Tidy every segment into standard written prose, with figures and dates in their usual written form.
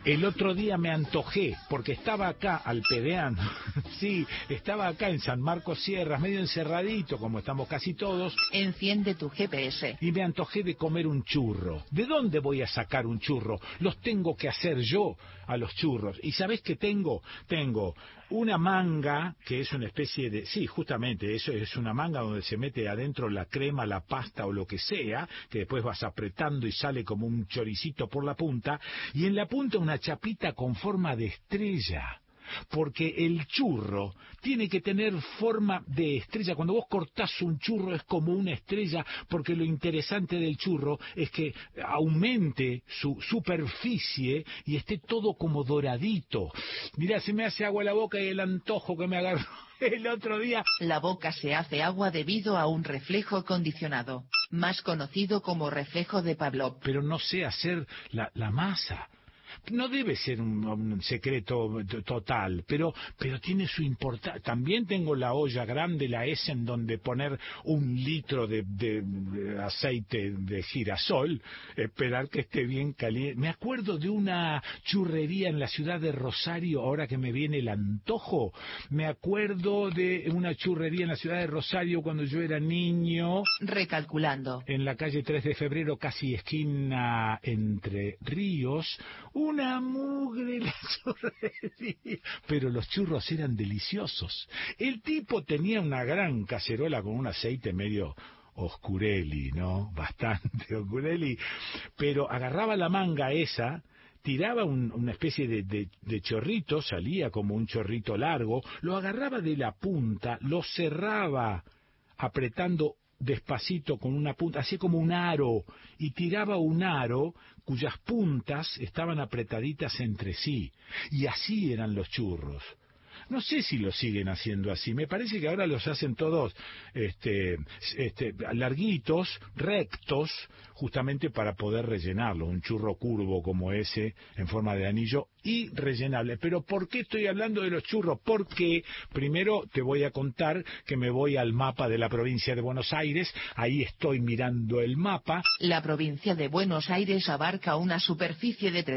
El otro día me antojé, porque estaba acá alpedeando, sí, estaba acá en San Marcos Sierras, medio encerradito, como estamos casi todos. Enciende tu GPS. Y me antojé de comer un churro. ¿De dónde voy a sacar un churro? Los tengo que hacer yo a los churros. ¿Y sabés qué tengo? Tengo una manga, que es una especie de... Sí, justamente, eso es una manga donde se mete adentro la crema, la pasta o lo que sea, que después vas apretando y sale como un choricito por la punta, y en la punta una chapita con forma de estrella. Porque el churro tiene que tener forma de estrella. Cuando vos cortás un churro es como una estrella, porque lo interesante del churro es que aumente su superficie y esté todo como doradito. Mirá, se me hace agua la boca y el antojo que me agarró el otro día. La boca se hace agua debido a un reflejo condicionado, más conocido como reflejo de Pavlov. Pero no sé hacer la masa. No debe ser un secreto total, pero tiene su importancia. También tengo la olla grande, la Essen, donde poner 1 litro de aceite de girasol, esperar que esté bien caliente. Me acuerdo de una churrería en la ciudad de Rosario, ahora que me viene el antojo. Me acuerdo de una churrería en la ciudad de Rosario cuando yo era niño. Recalculando. En la calle 3 de Febrero, casi esquina Entre Ríos. Una mugre la churrería, pero los churros eran deliciosos. El tipo tenía una gran cacerola con un aceite medio oscureli, ¿no? Bastante oscureli, pero agarraba la manga esa, tiraba una especie de chorrito, salía como un chorrito largo, lo agarraba de la punta, lo cerraba apretando despacito con una punta, así como un aro, y tiraba un aro cuyas puntas estaban apretaditas entre sí, y así eran los churros. No sé si lo siguen haciendo así, me parece que ahora los hacen todos larguitos, rectos, justamente para poder rellenarlo, un churro curvo como ese, en forma de anillo, y rellenable. Pero ¿por qué estoy hablando de los churros? Porque primero te voy a contar que me voy al mapa de la provincia de Buenos Aires, ahí estoy mirando el mapa. La provincia de Buenos Aires abarca una superficie de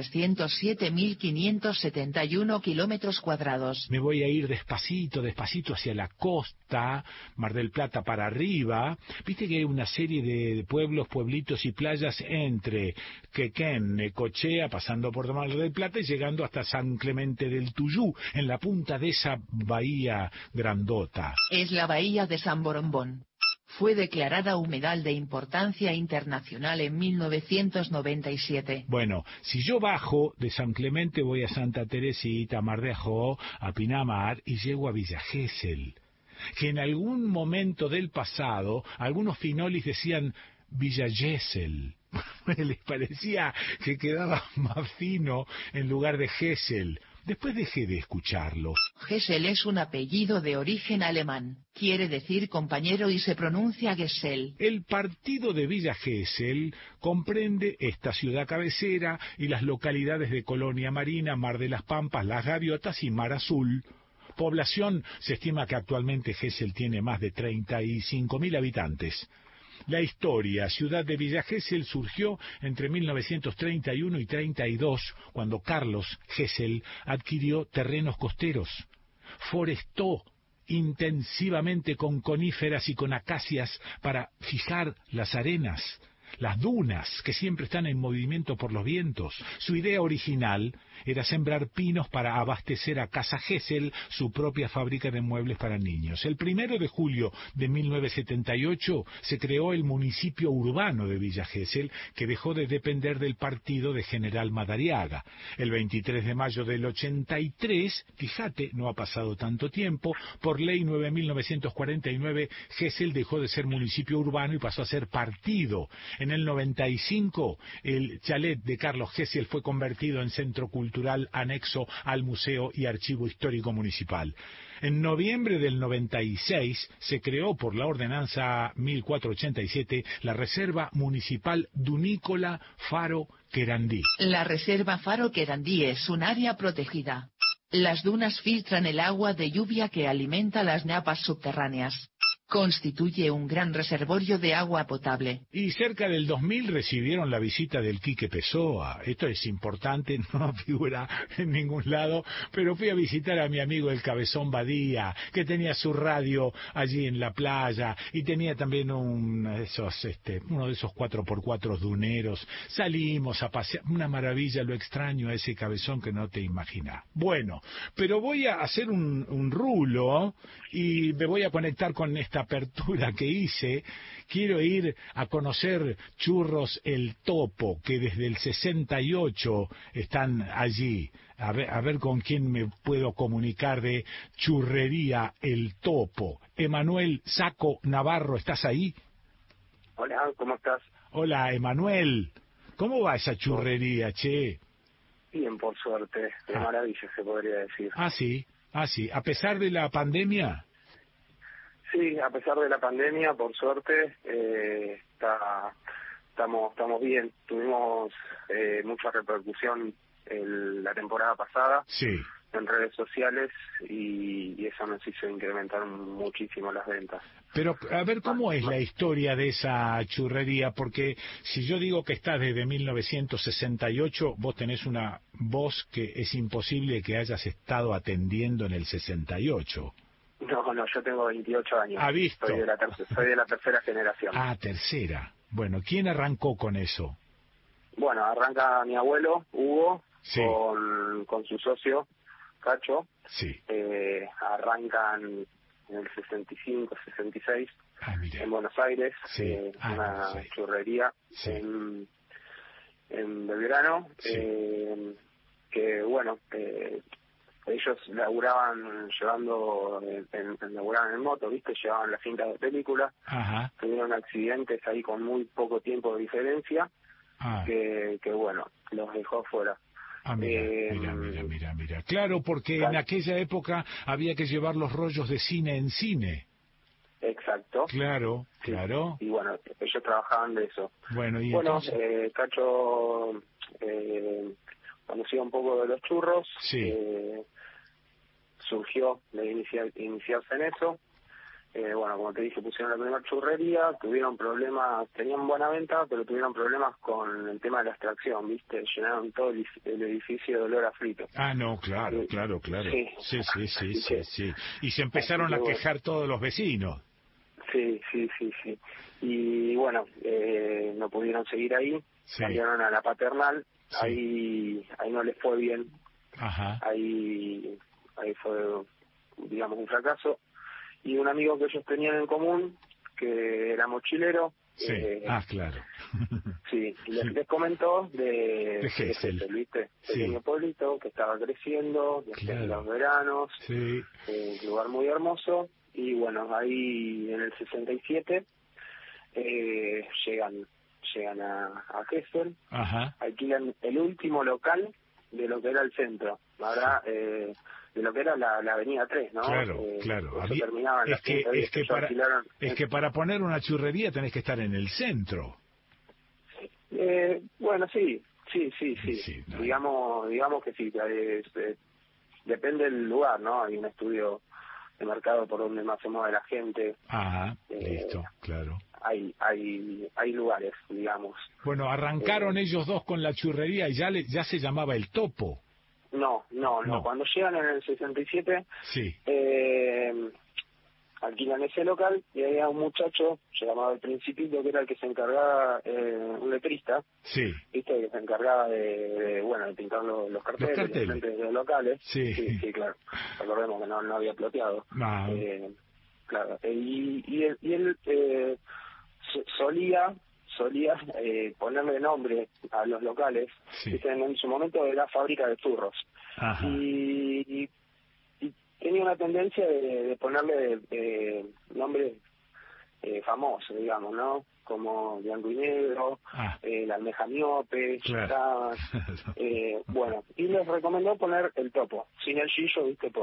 307.571 kilómetros cuadrados. Me voy a ir despacito hacia la costa, Mar del Plata para arriba. Viste que hay una serie de pueblos, pueblitos y playas entre Quequén, Necochea, pasando por Mar del Plata y llegando hasta San Clemente del Tuyú, en la punta de esa bahía grandota. Es la bahía de San Borombón. Fue declarada humedal de importancia internacional en 1997. Bueno, si yo bajo de San Clemente voy a Santa Teresita, a Mar de Ajó, a Pinamar y llego a Villa Gesell, que en algún momento del pasado algunos finolis decían Villa Gesell. Les parecía que quedaba más fino en lugar de Gesell. Después dejé de escucharlo. Gesell es un apellido de origen alemán. Quiere decir compañero y se pronuncia Gesell. El partido de Villa Gesell comprende esta ciudad cabecera y las localidades de Colonia Marina, Mar de las Pampas, Las Gaviotas y Mar Azul. Población, se estima que actualmente Gesell tiene más de 35.000 habitantes. La historia, ciudad de Villa Gesell, surgió entre 1931 y 32, cuando Carlos Gesell adquirió terrenos costeros, forestó intensivamente con coníferas y con acacias para fijar las arenas, las dunas que siempre están en movimiento por los vientos. Su idea original era sembrar pinos para abastecer a Casa Gesell, su propia fábrica de muebles para niños. El 1 de julio de 1978 se creó el municipio urbano de Villa Gesell, que dejó de depender del partido de General Madariaga. El 23 de mayo del 83, fíjate, no ha pasado tanto tiempo, por ley 9.949, Gesell dejó de ser municipio urbano y pasó a ser partido. En el 95, el chalet de Carlos Gesell fue convertido en centro cultural anexo al Museo y Archivo Histórico Municipal. En noviembre del 96 se creó por la ordenanza 1487 la Reserva Municipal Dunícola Faro Querandí. La Reserva Faro Querandí es un área protegida. Las dunas filtran el agua de lluvia que alimenta las napas subterráneas. Constituye un gran reservorio de agua potable. Y cerca del 2000 recibieron la visita del Quique Pessoa. Esto es importante, no figura en ningún lado, pero fui a visitar a mi amigo el Cabezón Badía, que tenía su radio allí en la playa y tenía también uno de esos 4x4 duneros. Salimos a pasear, una maravilla, lo extraño a ese cabezón que no te imaginas. Bueno, pero voy a hacer un rulo y me voy a conectar con esta apertura que hice. Quiero ir a conocer Churros El Topo, que desde el 68 están allí. A ver con quién me puedo comunicar de Churrería El Topo. Emanuel Saco Navarro, ¿estás ahí? Hola, ¿cómo estás? Hola, Emanuel. ¿Cómo va esa churrería, che? Bien, por suerte. De maravilla, se podría decir. Sí. A pesar de la pandemia. Sí, a pesar de la pandemia, por suerte, estamos bien. Tuvimos mucha repercusión la temporada pasada en redes sociales y eso nos hizo incrementar muchísimo las ventas. Pero a ver, ¿cómo es la historia de esa churrería? Porque si yo digo que está desde 1968, vos tenés una voz que es imposible que hayas estado atendiendo en el 68. No, yo tengo 28 años. ¿Ha visto? Soy de la tercera generación. Tercera. Bueno, ¿quién arrancó con eso? Bueno, arranca mi abuelo, Hugo, sí, con su socio, Cacho. Sí. Arrancan en el 65, 66, en Buenos Aires, una churrería en Belgrano, que bueno, ellos laburaban laburaban en moto, ¿viste? Llevaban las cintas de película. Tuvieron accidentes ahí con muy poco tiempo de diferencia, que bueno, los dejó fuera. Mira. Claro, porque en aquella época había que llevar los rollos de cine en cine. Exacto. Claro. Y bueno, ellos trabajaban de eso. Bueno, Cacho conocía un poco de los churros. Surgió de iniciarse en eso. Bueno, como te dije, pusieron la primera churrería, tuvieron problemas, tenían buena venta, pero tuvieron problemas con el tema de la extracción, ¿viste? Llenaron todo el edificio de olor a frito. No, claro. Sí. Y se empezaron a quejar todos los vecinos. Sí. Y bueno, no pudieron seguir ahí, cambiaron a la Paternal, ahí no les fue bien. Ahí fue, digamos, un fracaso. Y un amigo que ellos tenían en común, que era mochilero. Claro. Les comentó de Gesell, ¿viste? Pequeño pueblito que estaba creciendo, en los veranos, un lugar muy hermoso. Y bueno, ahí en el 67 llegan a Gesell, alquilan el último local de lo que era el centro. Ahora, de lo que era la avenida 3, ¿no? Claro. Es que para poner una churrería tenés que estar en el centro. Bueno, sí. Digamos que sí, depende del lugar, ¿no? Hay un estudio de mercado por donde más se mueve la gente. Listo, claro. Hay lugares, digamos. Bueno, arrancaron ellos dos con la churrería y ya se llamaba El Topo. No. Cuando llegan en el 67, alquilan ese local y había un muchacho llamado El Principito, que era el que se encargaba, un letrista, ¿viste? Que se encargaba de pintar los carteles de los locales. Sí, claro. Recordemos que no había ploteado. Claro. Y él solía ponerle nombre a los locales. En su momento era fábrica de churros. Y tenía una tendencia de ponerle nombres famosos, digamos, ¿no? Como Blanco y Negro, la Almeja Miope, bueno, y les recomendó poner El Topo, sin el Gillo, ¿viste?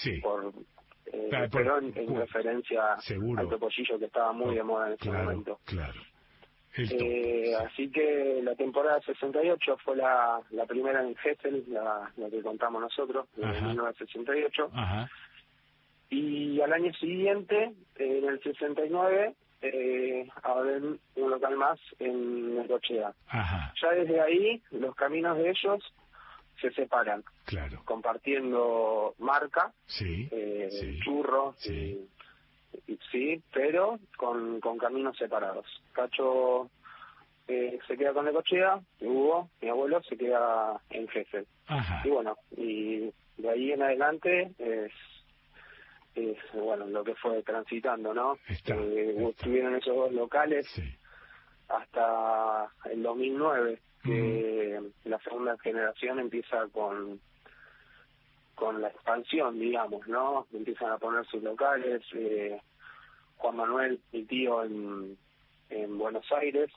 Pero en referencia al topollillo que estaba muy de moda en ese momento. Claro. Así que la temporada 68 fue la primera en Gesell, la que contamos nosotros, en 1968. Y al año siguiente, en el 69, abren un local más en Necochea. Ya desde ahí, los caminos de ellos se separan. Claro. Compartiendo marca, sí. Churro, sí. Sí, pero con caminos separados. Cacho se queda con Necochea, y Hugo, mi abuelo, se queda en Gesell. Y bueno, y de ahí en adelante es bueno, lo que fue transitando, ¿no? Estuvieron esos dos locales hasta el 2009, que la segunda generación empieza con la expansión, digamos, ¿no? Empiezan a poner sus locales, Juan Manuel, mi tío, en Buenos Aires,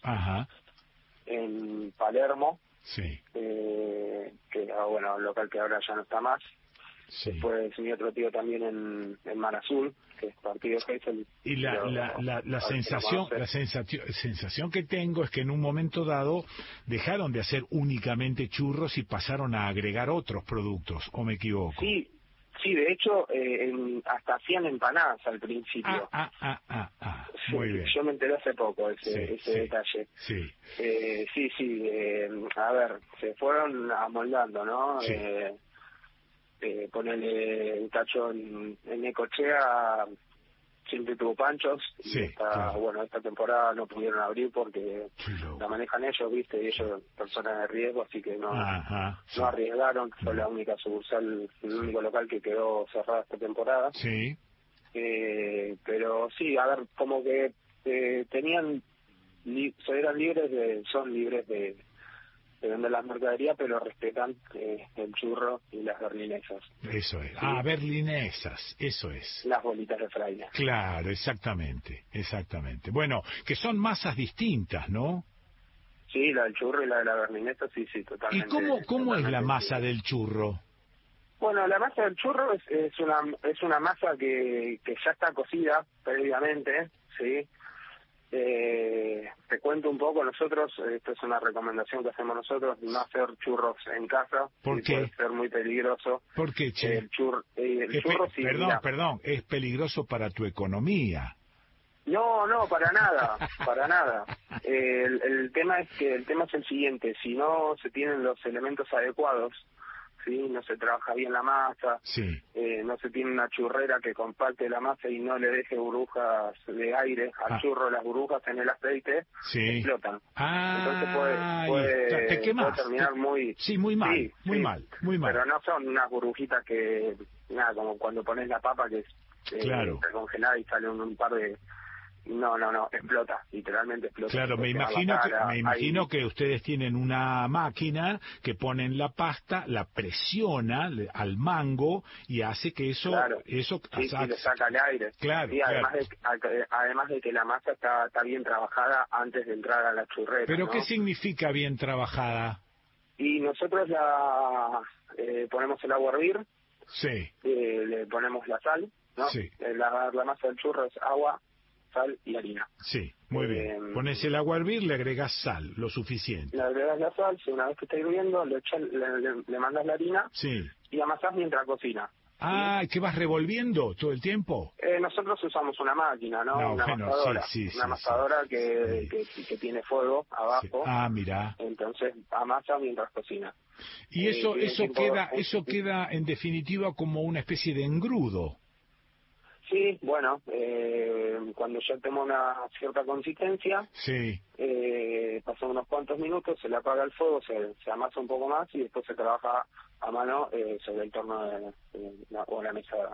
en Palermo, que bueno, un local que ahora ya no está más. Después mi otro tío también en Mar Azul, que es partido Gesell. Y la sensación que tengo es que en un momento dado dejaron de hacer únicamente churros y pasaron a agregar otros productos, ¿o me equivoco? Sí, de hecho, hasta hacían empanadas al principio. Muy bien. Yo me enteré hace poco ese detalle. A ver, se fueron amoldando, ¿no? Ponerle un tacho en Necochea, siempre tuvo panchos. Bueno, esta temporada no pudieron abrir porque la manejan ellos, ¿viste? Y ellos personas de riesgo, así que no arriesgaron. Fue la única sucursal, el único local que quedó cerrado esta temporada. Pero sí, a ver, como que eran son libres de vender las mercaderías, pero respetan el churro y las berlinesas. Eso es. Berlinesas, eso es. Las bolitas de fraile. Claro, exactamente. Bueno, que son masas distintas, ¿no? Sí, la del churro y la de la berlinesa, sí, totalmente. ¿Y cómo es la masa del churro? Bueno, la masa del churro es una masa que ya está cocida previamente, ¿sí? Te cuento un poco, nosotros, esto es una recomendación que hacemos nosotros, no hacer churros en casa. ¿Por qué? Puede ser muy peligroso. ¿Por qué, che? El churro sí, perdón, es peligroso para tu economía. No, para nada. El tema es el siguiente: si no se tienen los elementos adecuados, ¿sí? No se trabaja bien la masa, no se tiene una churrera que compacte la masa y no le deje burbujas de aire al churro. Las burbujas en el aceite explotan. Entonces puede terminar muy mal. Pero no son unas burbujitas que, como cuando pones la papa que es congelada y sale un par de... No, explota, literalmente explota. Claro, me imagino que ustedes tienen una máquina que ponen la pasta, la presiona al mango y hace que eso... le saca el aire. Además de que la masa está bien trabajada antes de entrar a la churrera. ¿Pero qué significa bien trabajada? Y nosotros ponemos el agua a hervir, le ponemos la sal, ¿no? La masa del churro es agua, sal y harina. Sí, muy bien. Pones el agua a hervir, le agregas sal, lo suficiente. Le agregas la sal, una vez que está hirviendo, le mandas la harina y amasás mientras cocina. ¿Que vas revolviendo todo el tiempo? Nosotros usamos una máquina, ¿no? Una amasadora. Una amasadora que tiene fuego abajo. Mira. Entonces amasa mientras cocina. Y eso queda en definitiva como una especie de engrudo. Sí, bueno, cuando ya toma una cierta consistencia, pasan unos cuantos minutos, se le apaga el fuego, se amasa un poco más y después se trabaja a mano sobre el torno o la mesada.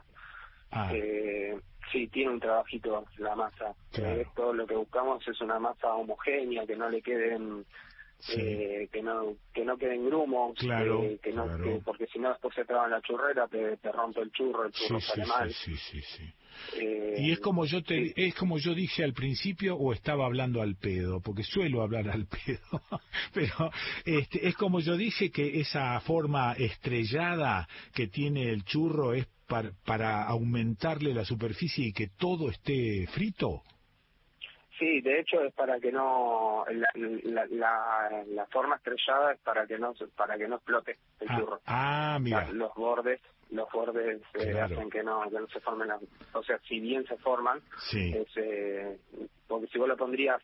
Sí, tiene un trabajito la masa. Todo lo que buscamos es una masa homogénea, que no le queden... que no queden grumos, porque si no después se traba en la churrera, te rompe el churro sale mal. Y es como yo dije al principio, o estaba hablando al pedo, porque suelo hablar al pedo, pero es como yo dije, que esa forma estrellada que tiene el churro es para aumentarle la superficie y que todo esté frito. Sí, de hecho es para que no la forma estrellada es para que no explote el churro. Mira. Los bordes claro. hacen que no se formen o sea, si bien se forman, sí. Porque si vos lo pondrías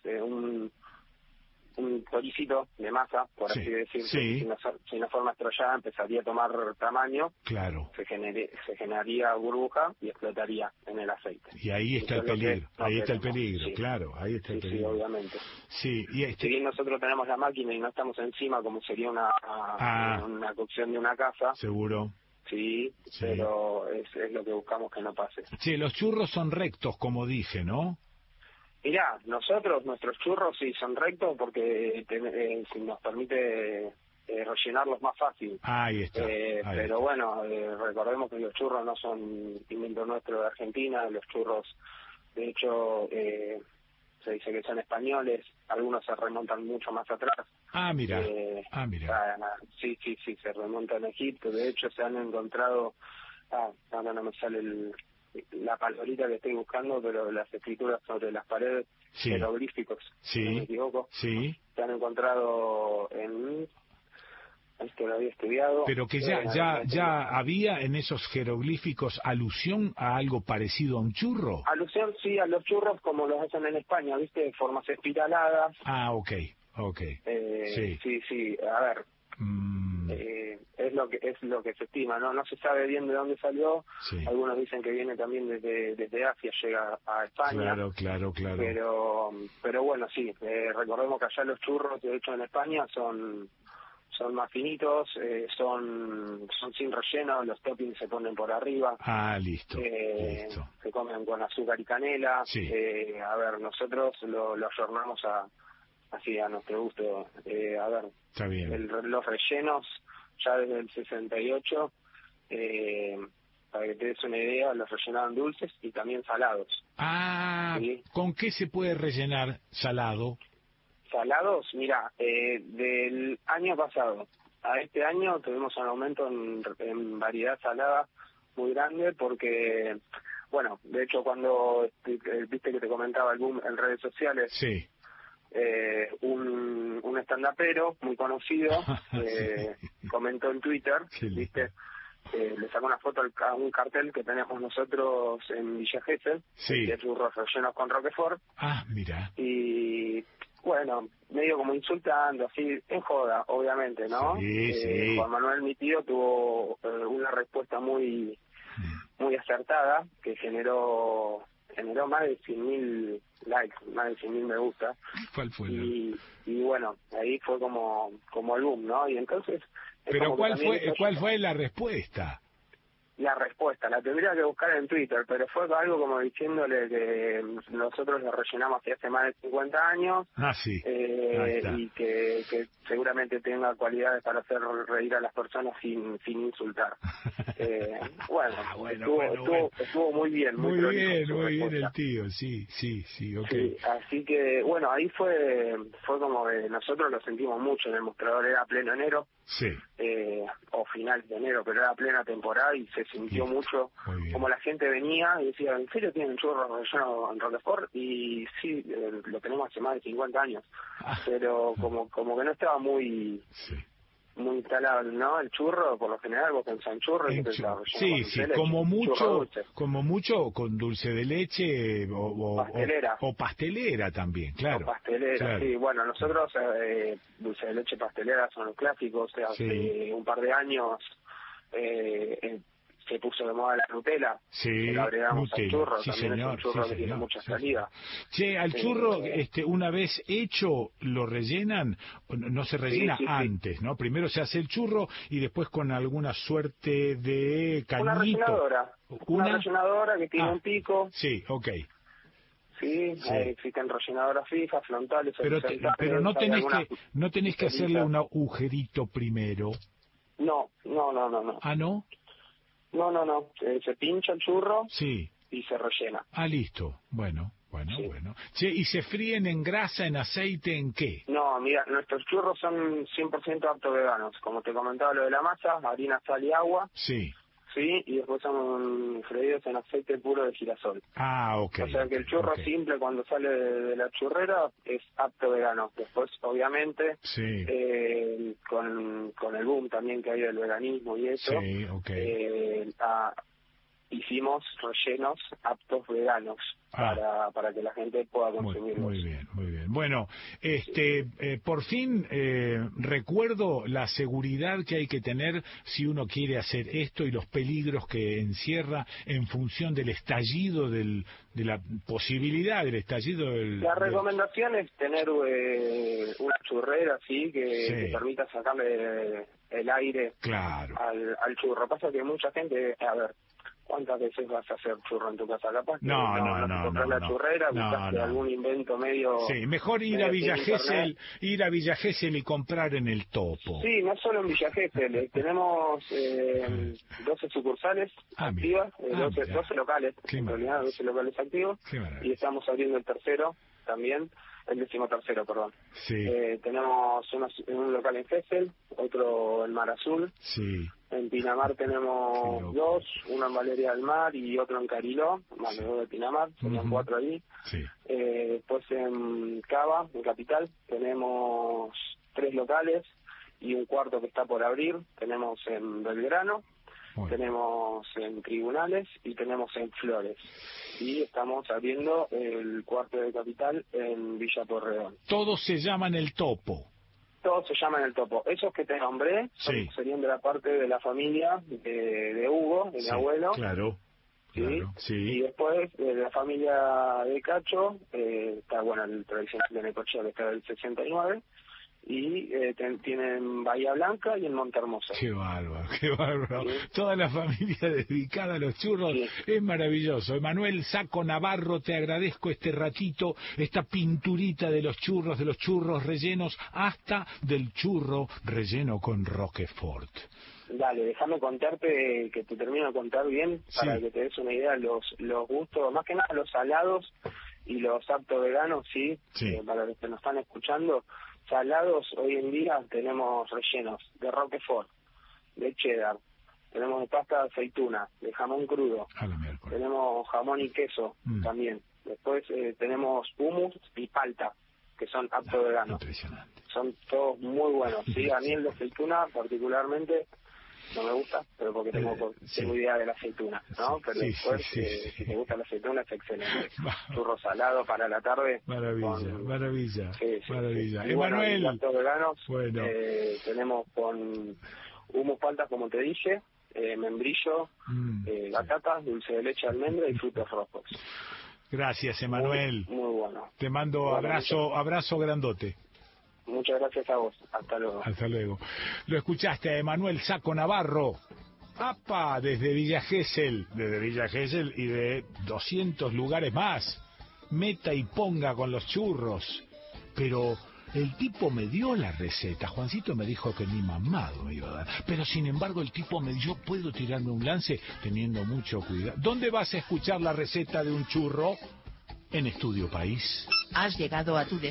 un toricito de masa, por así decirlo, si una forma estrellada empezaría a tomar tamaño, claro, se generaría burbuja y explotaría en el aceite. Y ahí está el peligro, claro, ahí está el peligro. Sí, obviamente. Sí, Si bien nosotros tenemos la máquina y no estamos encima, como sería una cocción de una casa. Seguro. Sí, pero es lo que buscamos que no pase. Sí, los churros son rectos, como dije, ¿no? Mirá, nuestros churros sí son rectos porque nos permite rellenarlos más fácil. Ahí está. Pero bueno, recordemos que los churros no son invento nuestro de Argentina, los churros, de hecho, se dice que son españoles, algunos se remontan mucho más atrás. Mira. Sí, se remontan a Egipto, de hecho se han encontrado, ahora no me sale la palabrita que estoy buscando, pero las escrituras sobre las paredes, jeroglíficos, si no me equivoco, se han encontrado esto lo había estudiado. Pero que ya había en esos jeroglíficos alusión a algo parecido a un churro. Alusión, sí, a los churros como los hacen en España, ¿viste? De formas espiraladas. Ok. Sí, a ver. Es lo que se estima, no se sabe bien de dónde salió. Algunos dicen que viene también desde Asia, llega a España. Claro. Pero bueno, sí, recordemos que allá los churros, de hecho en España, son más finitos, son sin relleno, los toppings se ponen por arriba. Listo. Se comen con azúcar y canela. A ver, nosotros lo ayornamos así a nuestro gusto. A ver, está bien. Los rellenos ya desde el 68, para que te des una idea, los rellenaban dulces y también salados. ¿Sí? ¿Con qué se puede rellenar salado? Salados, mira, del año pasado a este año tuvimos un aumento en variedad salada muy grande porque, bueno, de hecho cuando viste que te comentaba el boom en redes sociales, un stand-upero muy conocido comentó en Twitter, ¿viste? Le sacó una foto a un cartel que tenemos nosotros en Villa Gesell, que es churros rellenos con Roquefort. Mira. Y bueno, medio como insultando, así, en joda, obviamente, ¿no? Juan Manuel, mi tío, tuvo una respuesta muy acertada, que generó más de 100.000 likes, más de 100.000 me gusta. ¿Cuál fue? Y bueno, ahí fue como el boom, ¿no? Y entonces... Pero ¿cuál fue la respuesta? La respuesta la tendría que buscar en Twitter, pero fue algo como diciéndole que nosotros lo rellenamos hace más de 50 años y que seguramente tenga cualidades para hacer reír a las personas sin insultar. Estuvo muy bien, muy bien el tío, sí, okay. Sí, así que bueno, ahí fue como que nosotros lo sentimos mucho en el mostrador, era pleno enero. O final de enero, pero era plena temporada y se sintió mucho como la gente venía y decía, ¿en serio tienen churros relleno en Roquefort? Y sí, lo tenemos hace más de 50 años, pero como que no estaba muy instalado, ¿no? El churro, por lo general, vos pensás en churro y pensás como mucho con dulce de leche o pastelera también, claro. O pastelera, sí, bueno, nosotros dulce de leche pastelera son los clásicos, o sea, hace un par de años se puso de moda la Nutella, que lo agregamos al churro, también es un churro que tiene mucha salida. Al churro, una vez hecho, ¿lo rellenan? No se rellena antes, ¿no? Primero se hace el churro y después con alguna suerte de cañito. Una rellenadora que tiene un pico. Sí. Existen rellenadoras fijas, frontales, pero no tenés que hacerle un agujerito primero. No. ¿No? No, se pincha el churro y se rellena. Listo, bueno. ¿Y se fríen en grasa, en aceite, en qué? No, mira, nuestros churros son 100% apto veganos. Como te comentaba lo de la masa, harina, sal y agua. sí, y después son freídos en aceite puro de girasol. Ah, ok. O sea que el churro simple cuando sale de la churrera es apto vegano. Después, obviamente, sí. Con el boom también que hay del veganismo y eso, sí, hicimos rellenos aptos veganos para que la gente pueda consumirlos. Muy bien, muy bien. Bueno, por fin recuerdo la seguridad que hay que tener si uno quiere hacer esto y los peligros que encierra en función del estallido de la posibilidad del estallido La recomendación es tener una churrera así que permita sacarle el aire al churro. Pasa que mucha gente, a ver, ¿cuántas veces vas a hacer churro en tu casa? Capaz que no la churrera, buscaste algún invento medio... Sí, mejor ir a Villa Gesell y comprar en el Topo. Sí, no solo en Villa Gesell, tenemos 12 sucursales activas, 12 locales, en realidad 12 locales activos, y estamos abriendo el tercero también, el 13º, perdón. Sí. Tenemos un local en Gesell, otro en Mar Azul. Sí. En Pinamar tenemos 2, uno en Valeria del Mar y otro en Cariló, más de 2 de Pinamar, serían 4 ahí. Sí. Después en Cava, en Capital, tenemos 3 locales y un cuarto que está por abrir. Tenemos en Belgrano, tenemos en Tribunales y tenemos en Flores. Y estamos abriendo el cuarto de Capital en Villa Porredón. Todos se llaman el Topo. Todos se llaman el Topo. Esos que te nombré serían de la parte de la familia de Hugo, de mi abuelo. Claro. Y después de la familia de Cacho, está el tradicional de Necochea, que está del 69, y tienen Bahía Blanca y en Monte Hermoso. Qué bárbaro, qué bárbaro. ¿Sí? Toda la familia dedicada a los churros, es maravilloso. Emanuel Saco Navarro, te agradezco este ratito, esta pinturita de los churros rellenos, hasta del churro relleno con Roquefort. Dale, déjame contarte, que te termino de contar bien, para que te des una idea, los gustos, más que nada los salados y los aptos veganos, para los que nos están escuchando. Salados, hoy en día tenemos rellenos de Roquefort, de cheddar, tenemos de pasta de aceituna, de jamón crudo, tenemos jamón y queso también. Después tenemos hummus y palta, que son aptos veganos. Son todos muy buenos. A mí el de aceituna particularmente no me gusta, pero porque tengo idea de la aceituna, ¿no? Pero después, si te gusta la aceituna, es excelente. Churro salado para la tarde. Maravilla. Y Emanuel. Platos veganos, tenemos con humus, paltas, como te dije, membrillo, batatas, dulce de leche, almendra y frutos rojos. Gracias, Emanuel. Muy bueno. Te mando abrazo grandote. Muchas gracias a vos. Hasta luego. Hasta luego. Lo escuchaste a Emanuel Saco Navarro. ¡Apa! Desde Villa Gesell y de 200 lugares más. Meta y ponga con los churros. Pero el tipo me dio la receta. Juancito me dijo que ni mamado me iba a dar. Pero sin embargo el tipo yo puedo tirarme un lance teniendo mucho cuidado. ¿Dónde vas a escuchar la receta de un churro? En Estudio País. Has llegado a tu